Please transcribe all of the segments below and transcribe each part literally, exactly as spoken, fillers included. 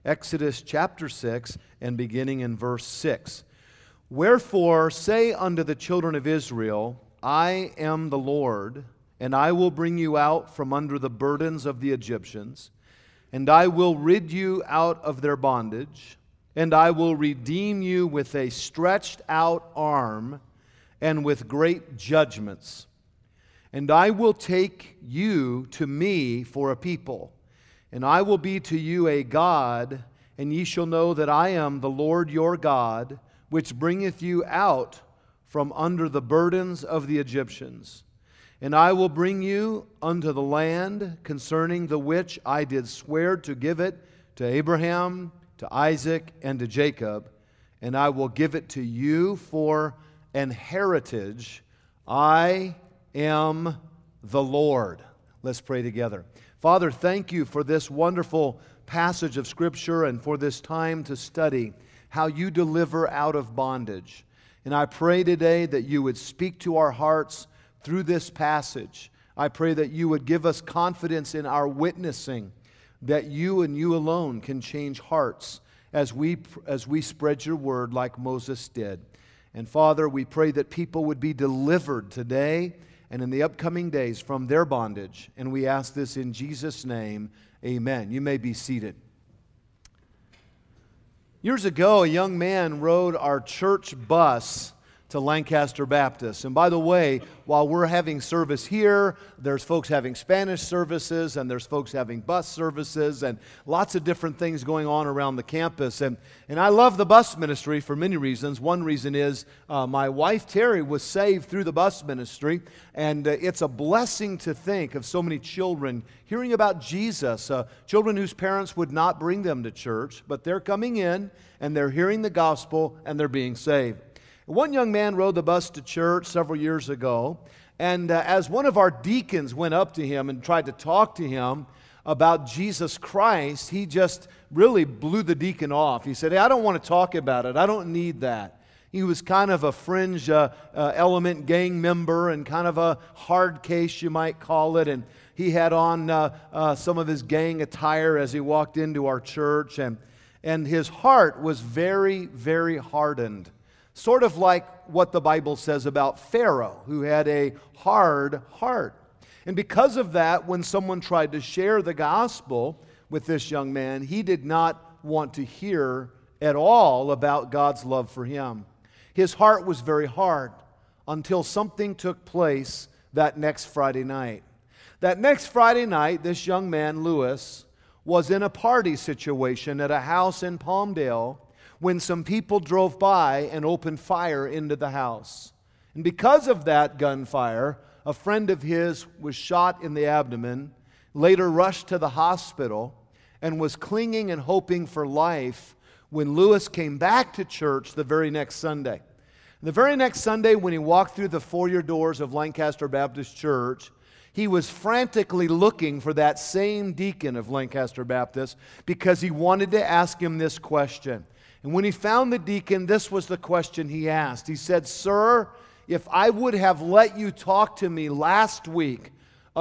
Exodus chapter six and beginning in verse six. Wherefore say unto the children of Israel, I am the Lord, and I will bring you out from under the burdens of the Egyptians, and I will rid you out of their bondage, and I will redeem you with a stretched out arm and with great judgments. And I will take you to me for a people, and I will be to you a God, and ye shall know that I am the Lord your God, which bringeth you out from under the burdens of the Egyptians. And I will bring you unto the land concerning the which I did swear to give it to Abraham, to Isaac, and to Jacob, and I will give it to you for an heritage. I am the Lord. Let's pray together. Father, thank you for this wonderful passage of Scripture and for this time to study how you deliver out of bondage. And I pray today that you would speak to our hearts through this passage. I pray that you would give us confidence in our witnessing, that you and you alone can change hearts as we, as we spread your word like Moses did. And Father, we pray that people would be delivered today and in the upcoming days from their bondage. And we ask this in Jesus' name, amen. You may be seated. Years ago, a young man rode our church bus to Lancaster Baptist. And by the way, while we're having service here, there's folks having Spanish services, and there's folks having bus services, and lots of different things going on around the campus. And, and I love the bus ministry for many reasons. One reason is uh, my wife, Terry, was saved through the bus ministry, and uh, it's a blessing to think of so many children hearing about Jesus, uh, children whose parents would not bring them to church, but they're coming in, and they're hearing the gospel, and they're being saved. One young man rode the bus to church several years ago, and uh, as one of our deacons went up to him and tried to talk to him about Jesus Christ, he just really blew the deacon off. He said, hey, I don't want to talk about it. I don't need that. He was kind of a fringe uh, uh, element gang member and kind of a hard case, you might call it, and he had on uh, uh, some of his gang attire as he walked into our church, and, and his heart was very, very hardened. Sort of like what the Bible says about Pharaoh, who had a hard heart. And because of that, when someone tried to share the gospel with this young man, he did not want to hear at all about God's love for him. His heart was very hard until something took place that next Friday night. That next Friday night, this young man, Lewis, was in a party situation at a house in Palmdale when some people drove by and opened fire into the house. And because of that gunfire, a friend of his was shot in the abdomen, later rushed to the hospital, and was clinging and hoping for life when Lewis came back to church the very next Sunday. The very next Sunday, when he walked through the foyer doors of Lancaster Baptist Church, he was frantically looking for that same deacon of Lancaster Baptist because he wanted to ask him this question. And when he found the deacon, this was the question he asked. He said, Sir, if I would have let you talk to me last week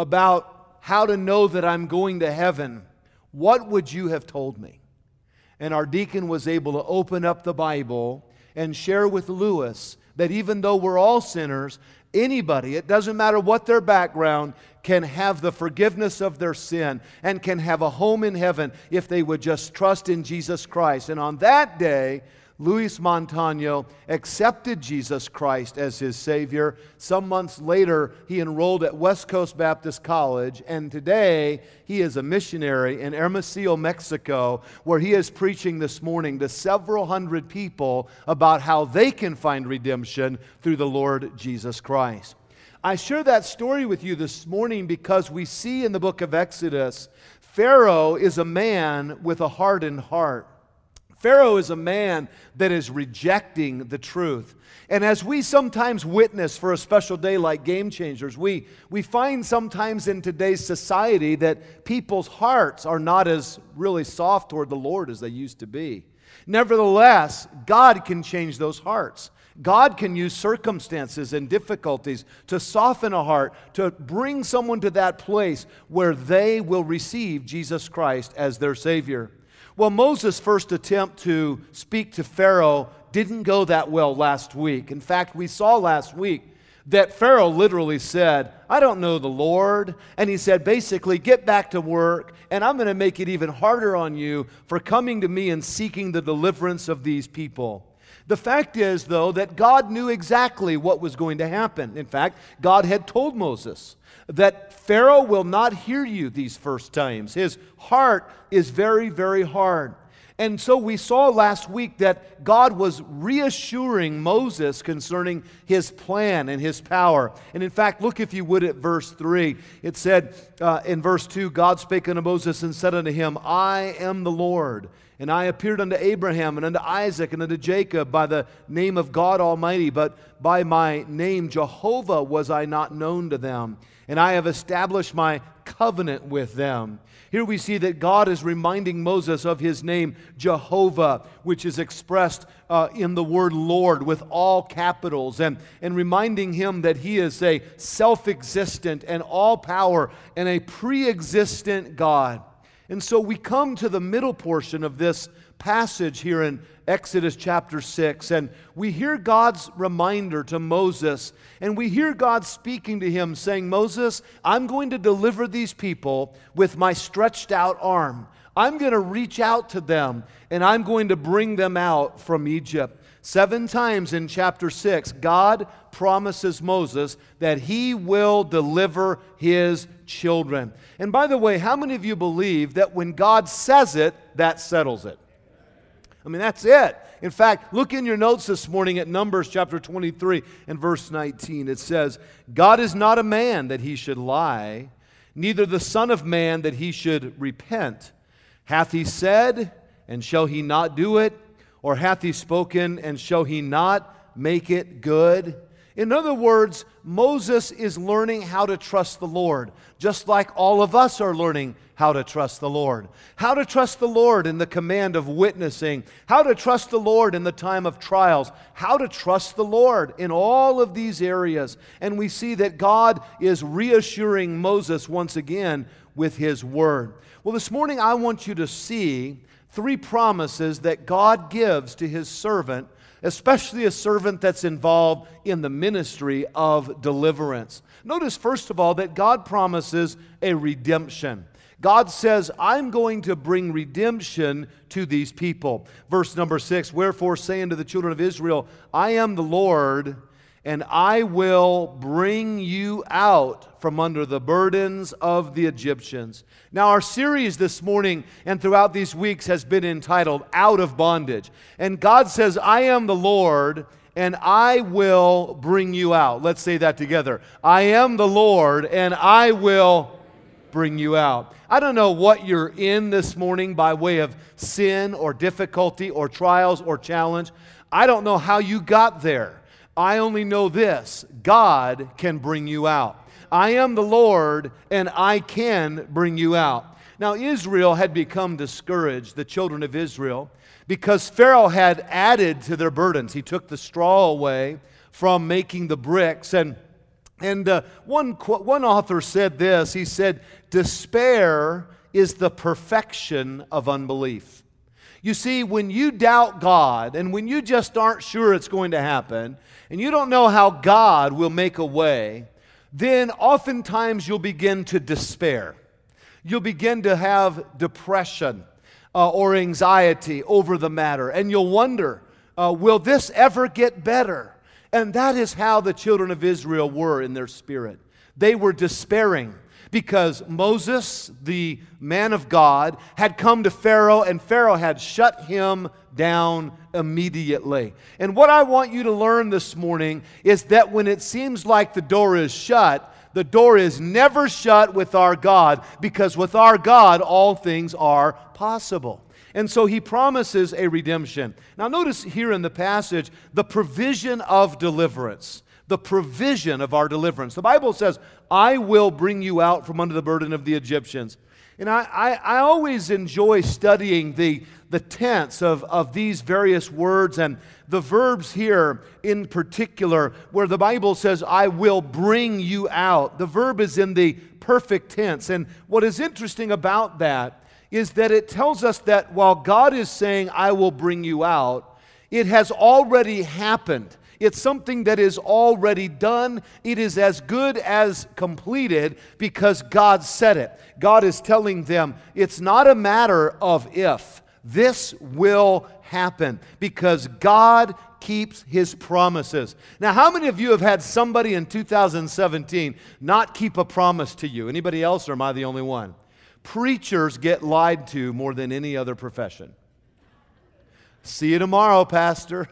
about how to know that I'm going to heaven, what would you have told me? And our deacon was able to open up the Bible and share with Lewis that even though we're all sinners, anybody, it doesn't matter what their background, can have the forgiveness of their sin and can have a home in heaven if they would just trust in Jesus Christ. And on that day, Luis Montano accepted Jesus Christ as his Savior. Some months later, he enrolled at West Coast Baptist College, and today he is a missionary in Hermosillo, Mexico, where he is preaching this morning to several hundred people about how they can find redemption through the Lord Jesus Christ. I share that story with you this morning because we see in the book of Exodus, Pharaoh is a man with a hardened heart. Pharaoh is a man that is rejecting the truth. And as we sometimes witness for a special day like Game Changers, we, we find sometimes in today's society that people's hearts are not as really soft toward the Lord as they used to be. Nevertheless, God can change those hearts. God can use circumstances and difficulties to soften a heart, to bring someone to that place where they will receive Jesus Christ as their Savior. Well, Moses' first attempt to speak to Pharaoh didn't go that well last week. In fact, we saw last week that Pharaoh literally said, I don't know the Lord. And he said, basically, get back to work, and I'm going to make it even harder on you for coming to me and seeking the deliverance of these people. The fact is, though, that God knew exactly what was going to happen. In fact, God had told Moses that Pharaoh will not hear you these first times. His heart is very, very hard. And so we saw last week that God was reassuring Moses concerning his plan and his power. And in fact, look if you would at verse three. It said uh, in verse two, God spake unto Moses and said unto him, I am the Lord, and I appeared unto Abraham and unto Isaac and unto Jacob by the name of God Almighty, but by my name Jehovah was I not known to them, and I have established my covenant with them. Here we see that God is reminding Moses of his name, Jehovah, which is expressed uh, in the word Lord with all capitals, and, and reminding him that he is a self-existent and all-power and a pre-existent God. And so we come to the middle portion of this passage here in Exodus chapter six, and we hear God's reminder to Moses, and we hear God speaking to him saying, Moses, I'm going to deliver these people with my stretched out arm. I'm going to reach out to them, and I'm going to bring them out from Egypt. Seven times in chapter six, God promises Moses that he will deliver his children. And by the way, how many of you believe that when God says it, that settles it? I mean, that's it. In fact, look in your notes this morning at Numbers chapter twenty-three and verse nineteen. It says, God is not a man that he should lie, neither the Son of Man that he should repent. Hath he said, and shall he not do it? Or hath he spoken, and shall he not make it good? In other words, Moses is learning how to trust the Lord, just like all of us are learning how to trust the Lord. How to trust the Lord in the command of witnessing, how to trust the Lord in the time of trials, how to trust the Lord in all of these areas. And we see that God is reassuring Moses once again with his word. Well, this morning I want you to see three promises that God gives to his servant, especially a servant that's involved in the ministry of deliverance. Notice, first of all, that God promises a redemption. God says, I'm going to bring redemption to these people. Verse number six, wherefore say unto the children of Israel, I am the Lord, and I will bring you out from under the burdens of the Egyptians. Now, our series this morning and throughout these weeks has been entitled Out of Bondage. And God says, I am the Lord, and I will bring you out. Let's say that together. I am the Lord, and I will bring you out. I don't know what you're in this morning by way of sin or difficulty or trials or challenge. I don't know how you got there. I only know this: God can bring you out. I am the Lord, and I can bring you out. Now, Israel had become discouraged, the children of Israel, because Pharaoh had added to their burdens. He took the straw away from making the bricks. And, and uh, one, one author said this. He said, despair is the perfection of unbelief. You see, when you doubt God, and when you just aren't sure it's going to happen, and you don't know how God will make a way, then oftentimes you'll begin to despair. You'll begin to have depression uh, or anxiety over the matter, and you'll wonder, uh, will this ever get better? And that is how the children of Israel were in their spirit. They were despairing because Moses, the man of God, had come to Pharaoh, and Pharaoh had shut him down immediately. And what I want you to learn this morning is that when it seems like the door is shut, the door is never shut with our God, because with our God, all things are possible. And so he promises a redemption. Now notice here in the passage, the provision of deliverance. The provision of our deliverance. The Bible says, I will bring you out from under the burden of the Egyptians. And I, I, I always enjoy studying the, the tense of, of these various words and the verbs here in particular, where the Bible says, I will bring you out. The verb is in the perfect tense. And what is interesting about that is that it tells us that while God is saying, I will bring you out, it has already happened. It's something that is already done. It is as good as completed because God said it. God is telling them it's not a matter of if. This will happen because God keeps His promises. Now, how many of you have had somebody in two thousand seventeen not keep a promise to you? Anybody else, or am I the only one? Preachers get lied to more than any other profession. See you tomorrow, Pastor.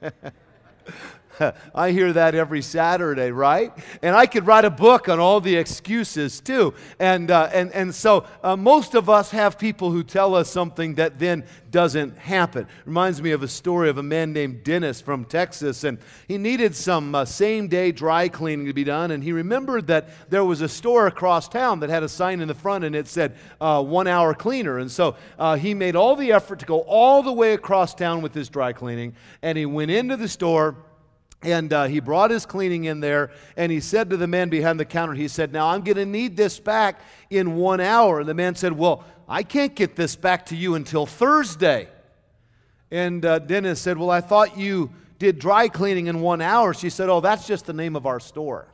I hear that every Saturday, right? And I could write a book on all the excuses too. And uh, and and so uh, most of us have people who tell us something that then doesn't happen. Reminds me of a story of a man named Dennis from Texas, and he needed some uh, same-day dry cleaning to be done. And he remembered that there was a store across town that had a sign in the front, and it said uh, one-hour cleaner. And so uh, he made all the effort to go all the way across town with his dry cleaning, and he went into the store. And uh, he brought his cleaning in there, and he said to the man behind the counter, he said, now I'm going to need this back in one hour. And the man said, well, I can't get this back to you until Thursday. And uh, Dennis said, well, I thought you did dry cleaning in one hour. She said, oh, that's just the name of our store.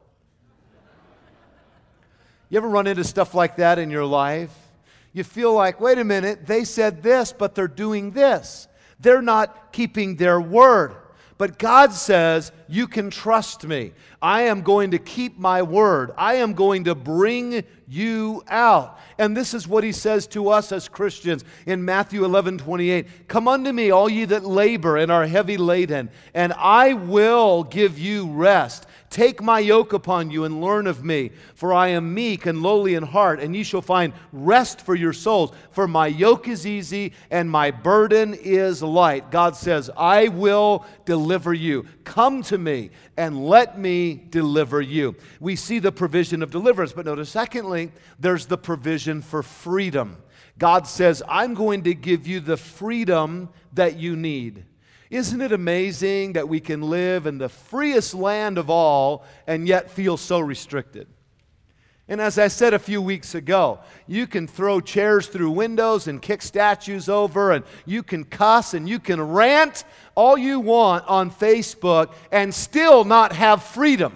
You ever run into stuff like that in your life? You feel like, wait a minute, they said this, but they're doing this. They're not keeping their word. But God says, you can trust me. I am going to keep my word. I am going to bring you out. And this is what He says to us as Christians in Matthew eleven twenty-eight. Come unto me, all ye that labor and are heavy laden, and I will give you rest. Take my yoke upon you and learn of me, for I am meek and lowly in heart, and ye shall find rest for your souls. For my yoke is easy and my burden is light. God says, I will deliver you. Come to me and let me deliver you. We see the provision of deliverance, but notice, secondly, there's the provision for freedom. God says, I'm going to give you the freedom that you need. Isn't it amazing that we can live in the freest land of all and yet feel so restricted? And as I said a few weeks ago, you can throw chairs through windows and kick statues over, and you can cuss and you can rant all you want on Facebook and still not have freedom.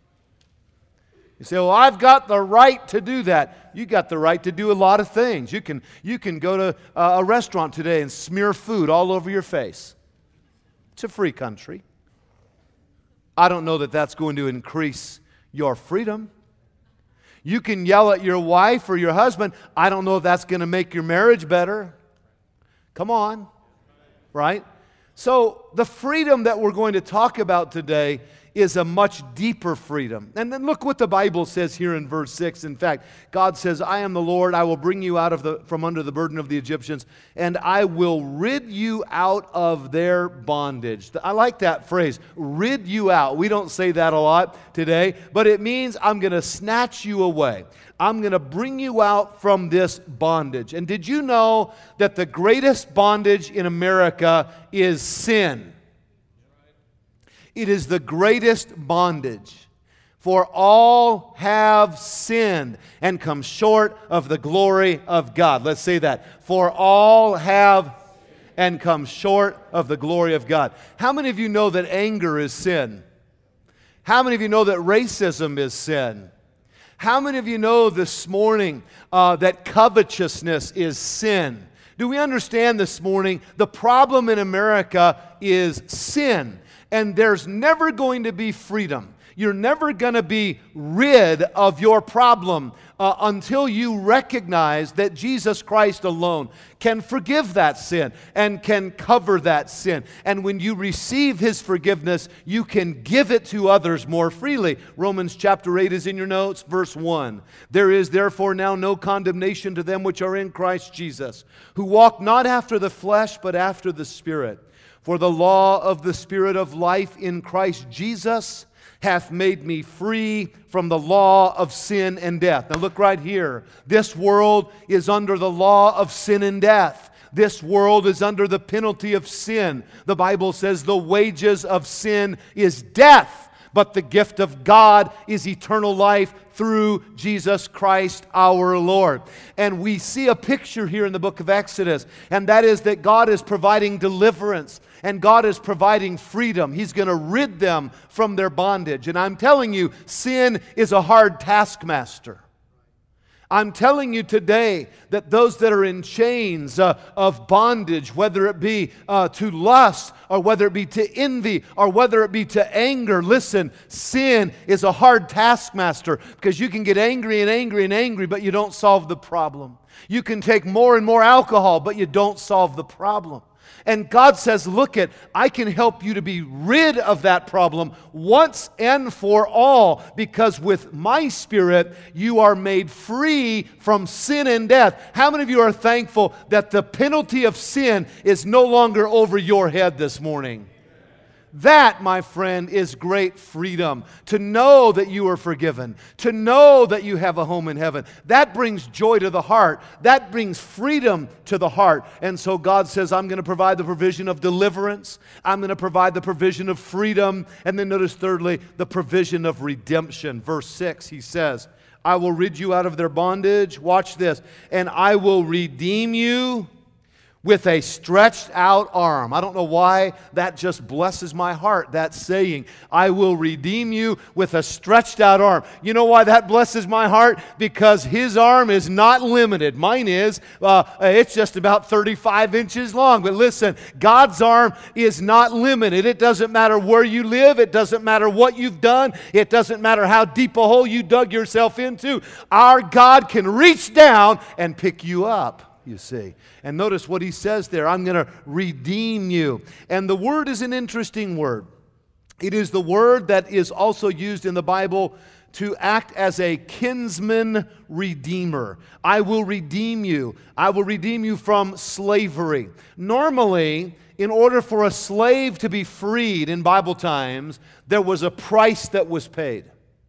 You say, well, I've got the right to do that. You got the right to do a lot of things. You can, you can go to a restaurant today and smear food all over your face. It's a free country. I don't know that that's going to increase your freedom. You can yell at your wife or your husband. I don't know if that's going to make your marriage better. Come on, right? So the freedom that we're going to talk about today is a much deeper freedom. And then look what the Bible says here in verse six. In fact, God says, I am the Lord, I will bring you out of the from under the burden of the Egyptians, and I will rid you out of their bondage. I like that phrase, rid you out. We don't say that a lot today, but it means I'm going to snatch you away. I'm going to bring you out from this bondage. And did you know that the greatest bondage in America is sin? It is the greatest bondage. For all have sinned and come short of the glory of God. Let's say that. For all have and come short of the glory of God. How many of you know that anger is sin? How many of you know that racism is sin? How many of you know this morning uh, that covetousness is sin? Do we understand this morning the problem in America is sin? And there's never going to be freedom. You're never going to be rid of your problem uh, until you recognize that Jesus Christ alone can forgive that sin and can cover that sin. And when you receive His forgiveness, you can give it to others more freely. Romans chapter eight is in your notes, verse one. There is therefore now no condemnation to them which are in Christ Jesus, who walk not after the flesh, but after the Spirit. For the law of the Spirit of life in Christ Jesus hath made me free from the law of sin and death. Now look right here. This world is under the law of sin and death. This world is under the penalty of sin. The Bible says the wages of sin is death. but the gift of God is eternal life through Jesus Christ our Lord. And we see a picture here in the book of Exodus, and that is that God is providing deliverance, and God is providing freedom. He's going to rid them from their bondage. And I'm telling you, sin is a hard taskmaster. I'm telling you today that those that are in chains uh, of bondage, whether it be uh, to lust or whether it be to envy or whether it be to anger, listen, sin is a hard taskmaster because you can get angry and angry and angry, but you don't solve the problem. You can take more and more alcohol, but you don't solve the problem. And God says, look it, I can help you to be rid of that problem once and for all, because with my Spirit, you are made free from sin and death. How many of you are thankful that the penalty of sin is no longer over your head this morning? That, my friend, is great freedom. To know that you are forgiven. To know that you have a home in heaven. That brings joy to the heart. That brings freedom to the heart. And so God says, I'm going to provide the provision of deliverance. I'm going to provide the provision of freedom. And then notice thirdly, the provision of redemption. Verse six, he says, I will rid you out of their bondage. Watch this. And I will redeem you with a stretched out arm. I don't know why that just blesses my heart, that saying. I will redeem you with a stretched out arm. You know why that blesses my heart? Because His arm is not limited. Mine is. Uh, it's just about thirty-five inches long. But listen, God's arm is not limited. It doesn't matter where you live. It doesn't matter what you've done. It doesn't matter how deep a hole you dug yourself into. Our God can reach down and pick you up. You see. And notice what he says there. I'm going to redeem you. And the word is an interesting word. It is the word that is also used in the Bible to act as a kinsman redeemer. I will redeem you. I will redeem you from slavery. Normally, in order for a slave to be freed in Bible times, there was a price that was paid.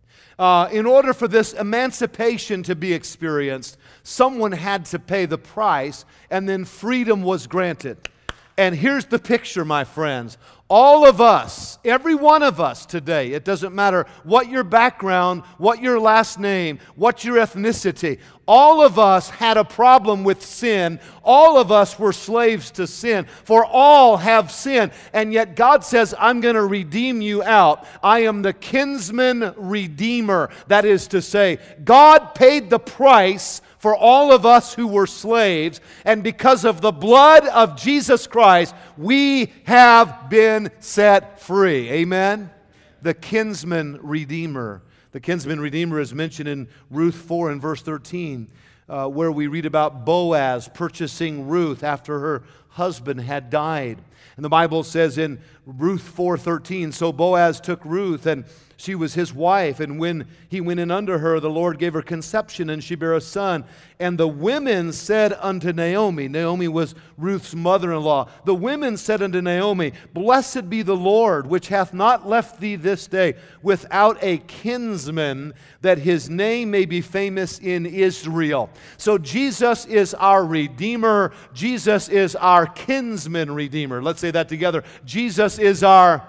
Uh, in order for this emancipation to be experienced, someone had to pay the price, and then freedom was granted. And here's the picture, my friends. All of us, every one of us today, it doesn't matter what your background, what your last name, what your ethnicity, all of us had a problem with sin. All of us were slaves to sin, for all have sinned. And yet God says, I'm going to redeem you out. I am the kinsman redeemer. That is to say, God paid the price for all of us who were slaves, and because of the blood of Jesus Christ, we have been set free. Amen? The kinsman redeemer. The kinsman redeemer is mentioned in Ruth four and verse thirteen, uh, where we read about Boaz purchasing Ruth after her husband had died. And the Bible says in Ruth four thirteen, so Boaz took Ruth, and she was his wife, and when he went in unto her, the Lord gave her conception, and she bare a son. And the women said unto Naomi, Naomi was Ruth's mother-in-law, the women said unto Naomi, Blessed be the Lord, which hath not left thee this day without a kinsman, that his name may be famous in Israel. So Jesus is our Redeemer. Jesus is our kinsman redeemer. Let's say that together. Jesus is our,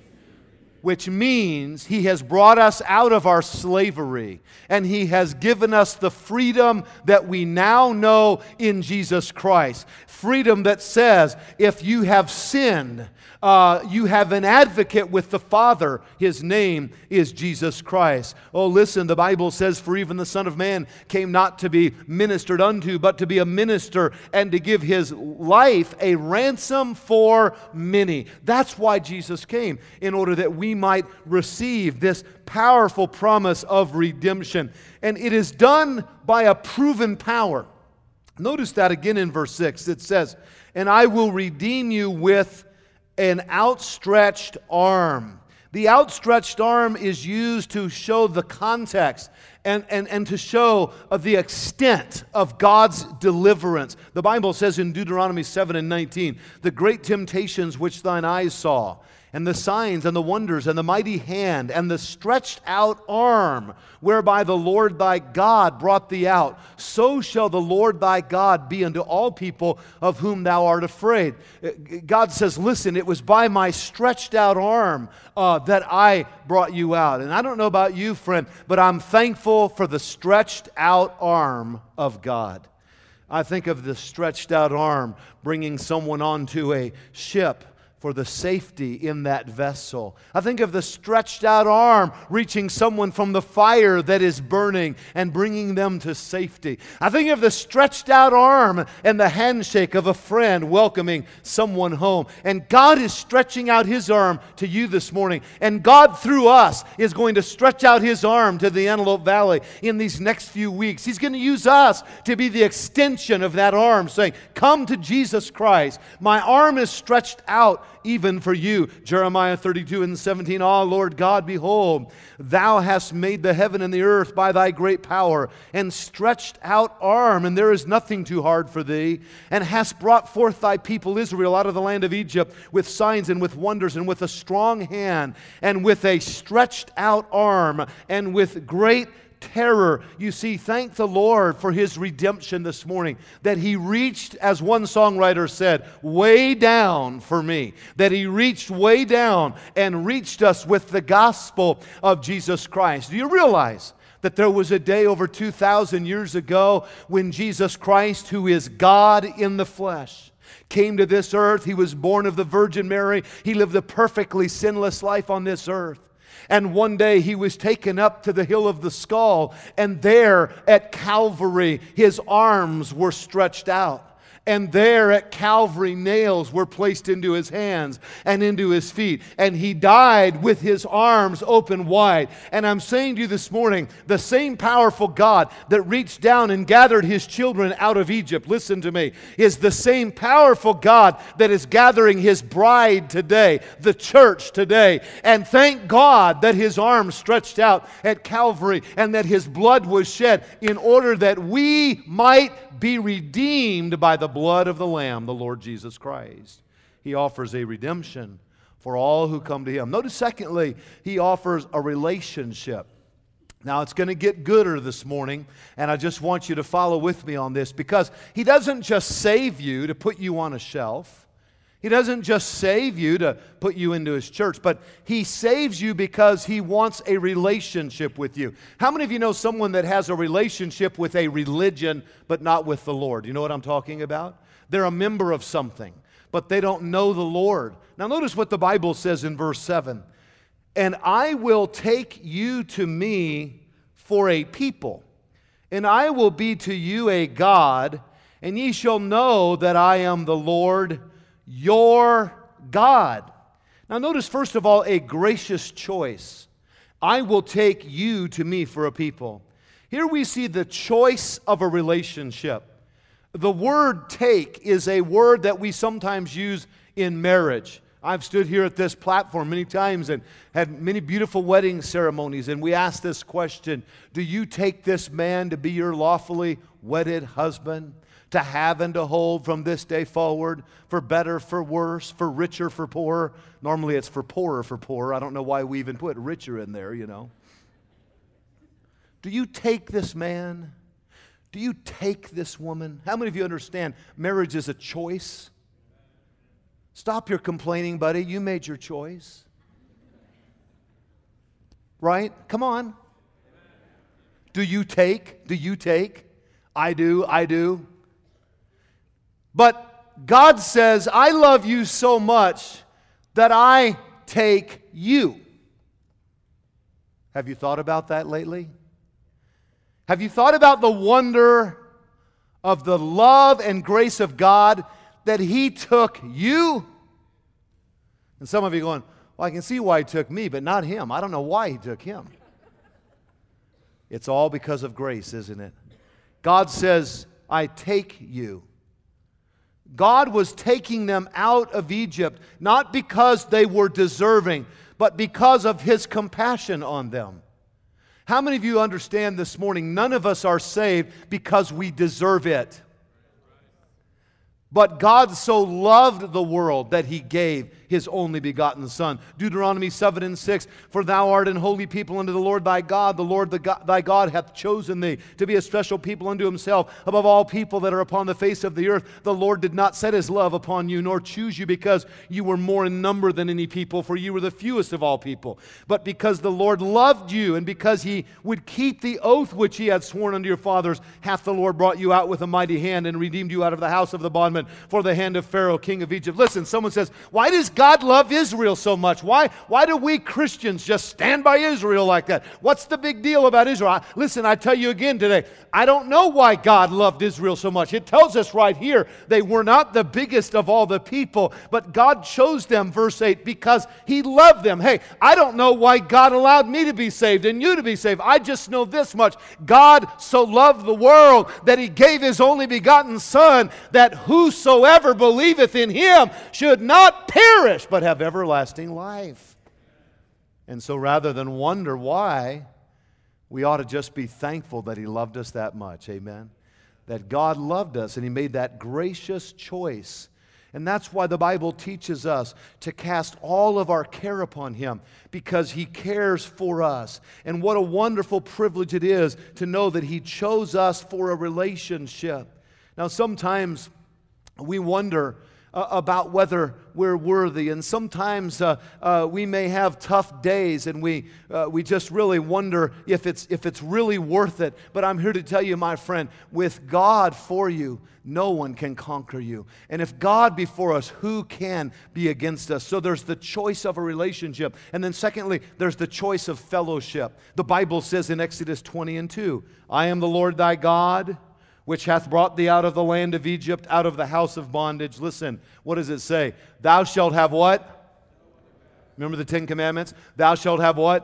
which means He has brought us out of our slavery, and He has given us the freedom that we now know in Jesus Christ. Freedom that says, if you have sinned, uh, you have an advocate with the Father. His name is Jesus Christ. Oh, listen, the Bible says, for even the Son of Man came not to be ministered unto, but to be a minister and to give His life a ransom for many. That's why Jesus came, in order that we might receive this powerful promise of redemption. And it is done by a proven power. Notice that again in verse six. It says, and I will redeem you with an outstretched arm. The outstretched arm is used to show the context and, and, and to show of the extent of God's deliverance. The Bible says in Deuteronomy seven and nineteen, the great temptations which thine eyes saw, and the signs and the wonders and the mighty hand and the stretched out arm whereby the Lord thy God brought thee out, so shall the Lord thy God be unto all people of whom thou art afraid. God says, listen, it was by my stretched out arm uh, that I brought you out. And I don't know about you, friend, but I'm thankful for the stretched out arm of God. I think of the stretched out arm bringing someone onto a ship for the safety in that vessel. I think of the stretched out arm reaching someone from the fire that is burning and bringing them to safety. I think of the stretched out arm and the handshake of a friend welcoming someone home. And God is stretching out His arm to you this morning. And God, through us, is going to stretch out His arm to the Antelope Valley in these next few weeks. He's going to use us to be the extension of that arm, saying, come to Jesus Christ. My arm is stretched out even for you. Jeremiah thirty-two and seventeen, Ah, Lord God, behold, thou hast made the heaven and the earth by thy great power, and stretched out arm, and there is nothing too hard for thee, and hast brought forth thy people Israel out of the land of Egypt with signs and with wonders, and with a strong hand, and with a stretched out arm, and with great terror. You see, thank the Lord for His redemption this morning, that He reached, as one songwriter said, way down for me, that He reached way down and reached us with the gospel of Jesus Christ. Do you realize that there was a day over two thousand years ago when Jesus Christ, who is God in the flesh, came to this earth? He was born of the Virgin Mary. He lived a perfectly sinless life on this earth. And one day He was taken up to the hill of the skull, and there at Calvary His arms were stretched out. And there at Calvary, nails were placed into His hands and into His feet. And He died with His arms open wide. And I'm saying to you this morning, the same powerful God that reached down and gathered His children out of Egypt, listen to me, is the same powerful God that is gathering His bride today, the church today. And thank God that His arms stretched out at Calvary and that His blood was shed in order that we might be redeemed by the blood of the Lamb, the Lord Jesus Christ. He offers a redemption for all who come to Him. Notice, secondly, He offers a relationship. Now, it's going to get gooder this morning, and I just want you to follow with me on this, because He doesn't just save you to put you on a shelf. He doesn't just save you to put you into His church, but He saves you because He wants a relationship with you. How many of you know someone that has a relationship with a religion but not with the Lord? You know what I'm talking about? They're a member of something, but they don't know the Lord. Now notice what the Bible says in verse seven. And I will take you to me for a people, and I will be to you a God, and ye shall know that I am the Lord your God. Now notice, first of all, a gracious choice. I will take you to me for a people. Here we see the choice of a relationship. The word take is a word that we sometimes use in marriage. I've stood here at this platform many times and had many beautiful wedding ceremonies, and we ask this question: do you take this man to be your lawfully wedded husband, to have and to hold from this day forward, for better, for worse, for richer, for poorer? Normally it's for poorer, for poorer. I don't know why we even put richer in there, you know. Do you take this man? Do you take this woman? How many of you understand marriage is a choice? Stop your complaining, buddy. You made your choice. Right? Come on. Do you take? Do you take? I do, I do. But God says, I love you so much that I take you. Have you thought about that lately? Have you thought about the wonder of the love and grace of God that He took you? And some of you going, well, I can see why He took me, but not him. I don't know why He took him. It's all because of grace, isn't it? God says, I take you. God was taking them out of Egypt, not because they were deserving, but because of His compassion on them. How many of you understand this morning, none of us are saved because we deserve it? But God so loved the world that He gave His only begotten Son. Deuteronomy seven and six, for thou art an holy people unto the Lord thy God. The Lord the God, thy God hath chosen thee to be a special people unto Himself above all people that are upon the face of the earth. The Lord did not set His love upon you, nor choose you because you were more in number than any people, for you were the fewest of all people. But because the Lord loved you, and because He would keep the oath which He had sworn unto your fathers, hath the Lord brought you out with a mighty hand and redeemed you out of the house of the bondman for the hand of Pharaoh, king of Egypt. Listen, someone says, why does God love Israel so much? Why, why do we Christians just stand by Israel like that? What's the big deal about Israel? I, listen, I tell you again today, I don't know why God loved Israel so much. It tells us right here, they were not the biggest of all the people, but God chose them, verse eight, because He loved them. Hey, I don't know why God allowed me to be saved and you to be saved. I just know this much. God so loved the world that He gave His only begotten Son, that whosoever believeth in Him should not perish, but have everlasting life. And so rather than wonder why, we ought to just be thankful that He loved us that much. Amen? That God loved us and He made that gracious choice. And that's why the Bible teaches us to cast all of our care upon Him, because He cares for us. And what a wonderful privilege it is to know that He chose us for a relationship. Now, sometimes we wonder uh, about whether we're worthy, and sometimes uh, uh, we may have tough days, and we uh, we just really wonder if it's if it's really worth it. But I'm here to tell you, my friend, with God for you, no one can conquer you. And if God be for us, who can be against us? So there's the choice of a relationship. And then secondly, there's the choice of fellowship. The Bible says in Exodus twenty and two, I am the Lord thy God, which hath brought thee out of the land of Egypt, out of the house of bondage. Listen, what does it say? Thou shalt have what? Remember the Ten Commandments? Thou shalt have what?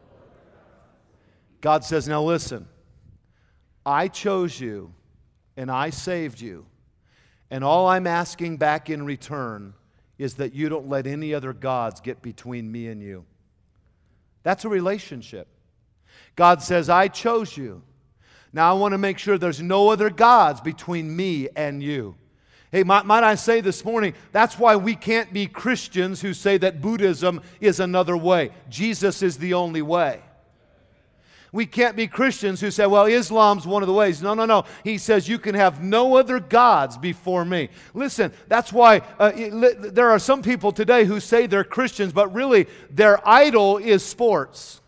God says, now listen, I chose you, and I saved you, and all I'm asking back in return is that you don't let any other gods get between me and you. That's a relationship. God says, I chose you. Now I want to make sure there's no other gods between me and you. Hey, might, might I say this morning, that's why we can't be Christians who say that Buddhism is another way. Jesus is the only way. We can't be Christians who say, well, Islam's one of the ways. No, no, no. He says you can have no other gods before me. Listen, that's why uh, it, there are some people today who say they're Christians, but really their idol is sports.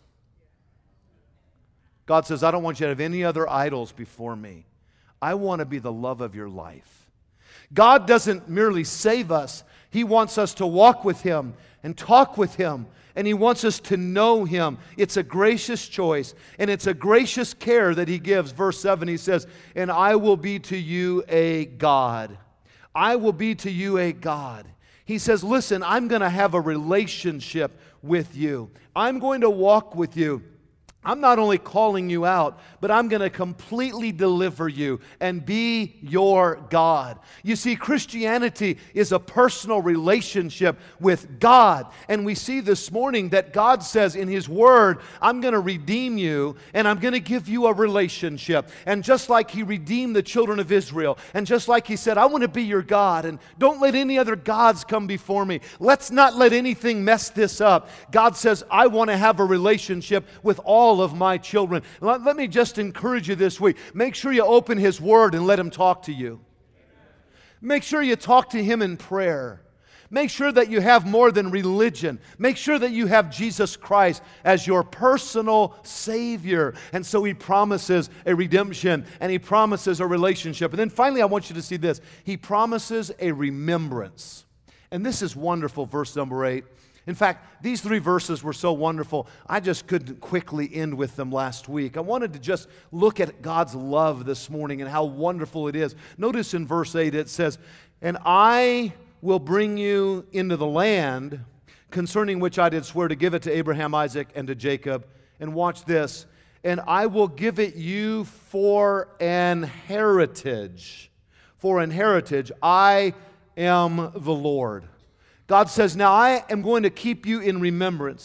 God says, I don't want you to have any other idols before me. I want to be the love of your life. God doesn't merely save us. He wants us to walk with Him and talk with Him. And He wants us to know Him. It's a gracious choice, and it's a gracious care that He gives. Verse seven, He says, and I will be to you a God. I will be to you a God. He says, listen, I'm going to have a relationship with you. I'm going to walk with you. I'm not only calling you out, but I'm going to completely deliver you and be your God. You see, Christianity is a personal relationship with God. And we see this morning that God says in His Word, I'm going to redeem you and I'm going to give you a relationship. And just like He redeemed the children of Israel, and just like He said, I want to be your God and don't let any other gods come before me. Let's not let anything mess this up. God says, I want to have a relationship with all of my children. Let, let me just encourage you this week. Make sure you open His Word and let Him talk to you. Make sure you talk to Him in prayer. Make sure that you have more than religion. Make sure that you have Jesus Christ as your personal Savior. And so He promises a redemption, and He promises a relationship. And then finally, I want you to see this. He promises a remembrance. And this is wonderful, verse number eight. In fact, these three verses were so wonderful, I just couldn't quickly end with them last week. I wanted to just look at God's love this morning and how wonderful it is. Notice in verse eight it says, and I will bring you into the land concerning which I did swear to give it to Abraham, Isaac, and to Jacob. And watch this, and I will give it you for an heritage. For an heritage, I am the Lord. God says, now I am going to keep you in remembrance.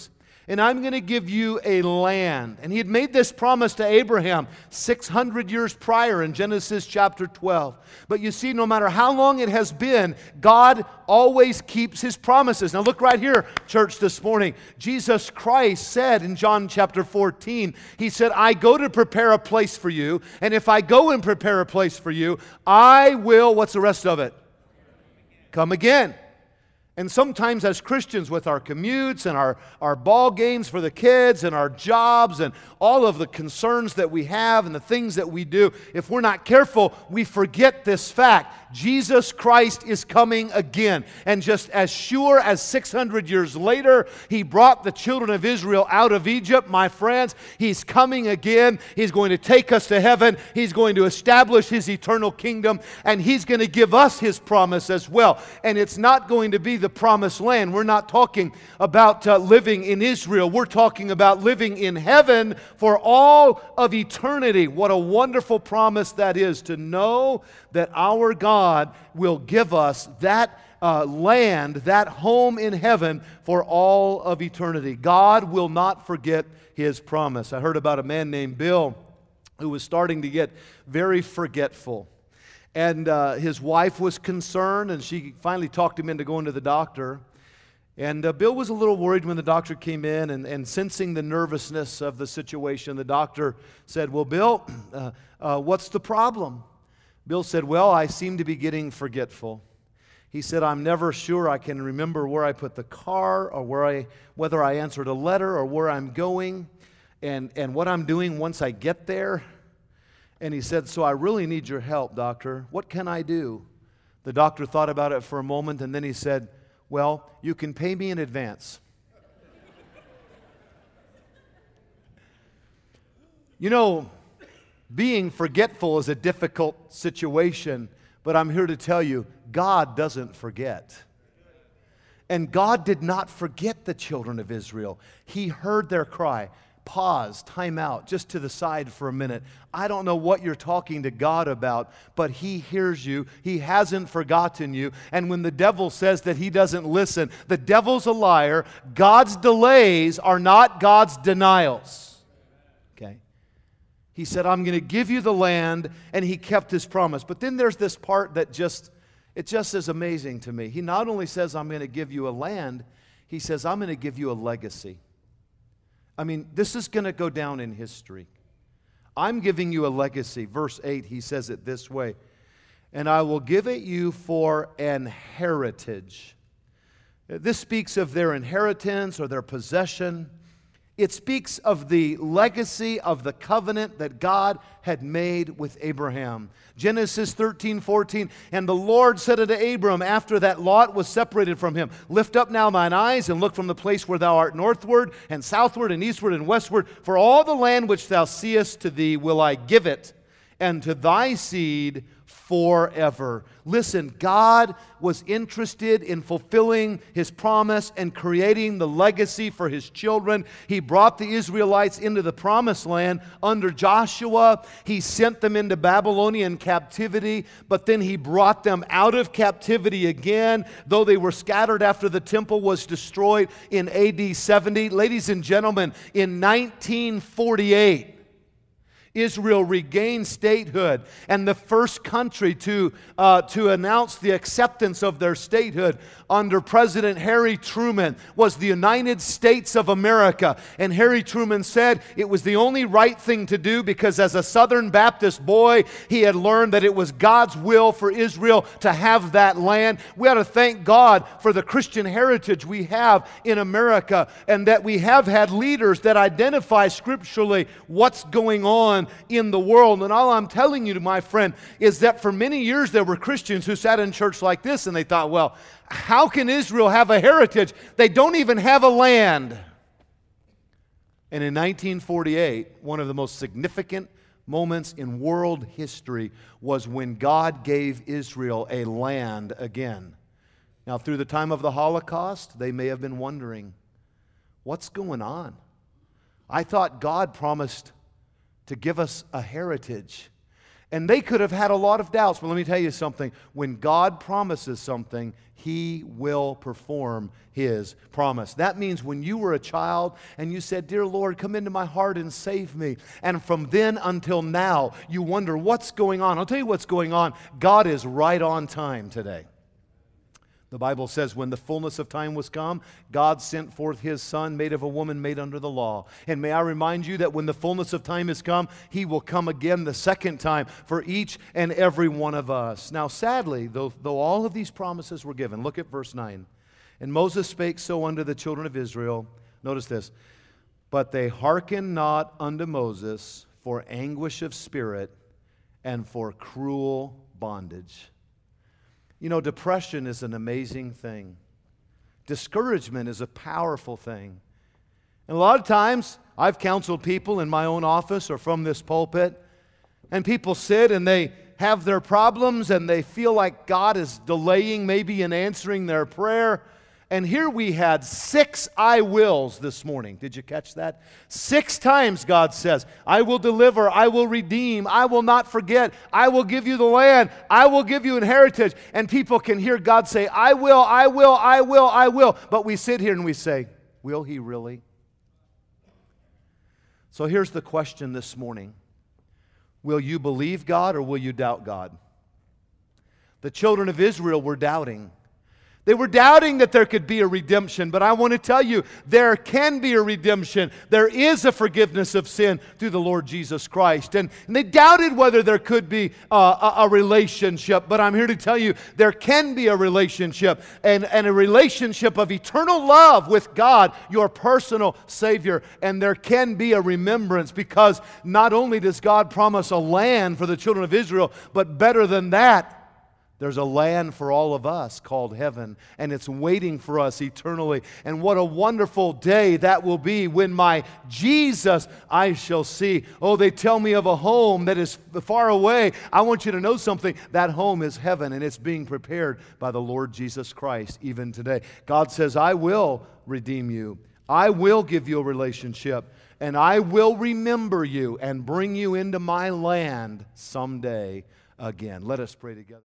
and I'm going to give you a land. And he had made this promise to Abraham six hundred years prior in Genesis chapter twelve. But you see, no matter how long it has been, God always keeps His promises. Now look right here, church, this morning. Jesus Christ said in John chapter fourteen, He said, I go to prepare a place for you, and if I go and prepare a place for you, I will, what's the rest of it? Come again. And sometimes as Christians, with our commutes and our, our ball games for the kids and our jobs and all of the concerns that we have and the things that we do, if we're not careful, we forget this fact. Jesus Christ is coming again. And just as sure as six hundred years later, He brought the children of Israel out of Egypt, my friends, He's coming again. He's going to take us to heaven. He's going to establish His eternal kingdom, and He's going to give us His promise as well. And it's not going to be the promised land. We're not talking about uh, living in Israel. We're talking about living in heaven for all of eternity. What a wonderful promise that is, to know that our God will give us that uh, land, that home in heaven for all of eternity. God will not forget His promise. I heard about a man named Bill who was starting to get very forgetful. And uh, his wife was concerned, and she finally talked him into going to the doctor. And uh, Bill was a little worried when the doctor came in, and, and sensing the nervousness of the situation, the doctor said, well, Bill, uh, uh, what's the problem? Bill said, well, I seem to be getting forgetful. He said, I'm never sure I can remember where I put the car, or where I, whether I answered a letter, or where I'm going, and, and what I'm doing once I get there. And he said, so I really need your help, doctor. What can I do? The doctor thought about it for a moment, and then he said, well, you can pay me in advance. You know, being forgetful is a difficult situation, but I'm here to tell you, God doesn't forget. And God did not forget the children of Israel. He heard their cry. Pause, time out, just to the side for a minute. I don't know what you're talking to God about, but He hears you. He hasn't forgotten you. And when the devil says that he doesn't listen, the devil's a liar. God's delays are not God's denials. Okay? He said, I'm going to give you the land, and He kept His promise. But then there's this part that just, it just is amazing to me. He not only says, I'm going to give you a land, He says, I'm going to give you a legacy. I mean, this is going to go down in history. I'm giving you a legacy. Verse eight, he says it this way, and I will give it you for an heritage. This speaks of their inheritance or their possession. It speaks of the legacy of the covenant that God had made with Abraham. Genesis thirteen fourteen, and the Lord said unto Abram, after that Lot was separated from him, lift up now thine eyes, and look from the place where thou art northward, and southward, and eastward, and westward. For all the land which thou seest, to thee will I give it, and to thy seed forever. Listen, God was interested in fulfilling His promise and creating the legacy for His children. He brought the Israelites into the promised land under Joshua. He sent them into Babylonian captivity, but then He brought them out of captivity again, though they were scattered after the temple was destroyed in A D seventy. Ladies and gentlemen, in nineteen forty-eight, Israel regained statehood, and the first country to, uh, to announce the acceptance of their statehood under President Harry Truman was the United States of America. And Harry Truman said it was the only right thing to do because as a Southern Baptist boy, he had learned that it was God's will for Israel to have that land. We ought to thank God for the Christian heritage we have in America, and that we have had leaders that identify scripturally what's going on in the world. And all I'm telling you, my friend, is that for many years there were Christians who sat in church like this and they thought, well, how can Israel have a heritage? They don't even have a land. And in nineteen forty-eight, one of the most significant moments in world history was when God gave Israel a land again. Now, through the time of the Holocaust, they may have been wondering, what's going on? I thought God promised to give us a heritage. And they could have had a lot of doubts, but let me tell you something. When God promises something, He will perform His promise. That means when you were a child and you said, "Dear Lord, come into my heart and save me." And from then until now, you wonder what's going on. I'll tell you what's going on. God is right on time today. The Bible says when the fullness of time was come, God sent forth His Son, made of a woman, made under the law. And may I remind you that when the fullness of time is come, He will come again the second time for each and every one of us. Now, sadly, though, though all of these promises were given, look at verse nine. "And Moses spake so unto the children of Israel," notice this, "but they hearkened not unto Moses for anguish of spirit and for cruel bondage." You know, depression is an amazing thing. Discouragement is a powerful thing. And a lot of times, I've counseled people in my own office or from this pulpit, and people sit and they have their problems and they feel like God is delaying maybe in answering their prayer. And here we had six "I wills" this morning. Did you catch that? Six times God says, "I will deliver, I will redeem, I will not forget, I will give you the land, I will give you inheritance." And people can hear God say, "I will, I will, I will, I will." But we sit here and we say, will He really? So here's the question this morning. Will you believe God or will you doubt God? The children of Israel were doubting. They were doubting that there could be a redemption, but I want to tell you, there can be a redemption. There is a forgiveness of sin through the Lord Jesus Christ. And, and they doubted whether there could be uh, a, a relationship, but I'm here to tell you, there can be a relationship, and, and a relationship of eternal love with God, your personal Savior. And there can be a remembrance, because not only does God promise a land for the children of Israel, but better than that, there's a land for all of us called heaven, and it's waiting for us eternally. And what a wonderful day that will be when my Jesus I shall see. Oh, they tell me of a home that is far away. I want you to know something. That home is heaven, and it's being prepared by the Lord Jesus Christ even today. God says, "I will redeem you. I will give you a relationship, and I will remember you and bring you into my land someday again." Let us pray together.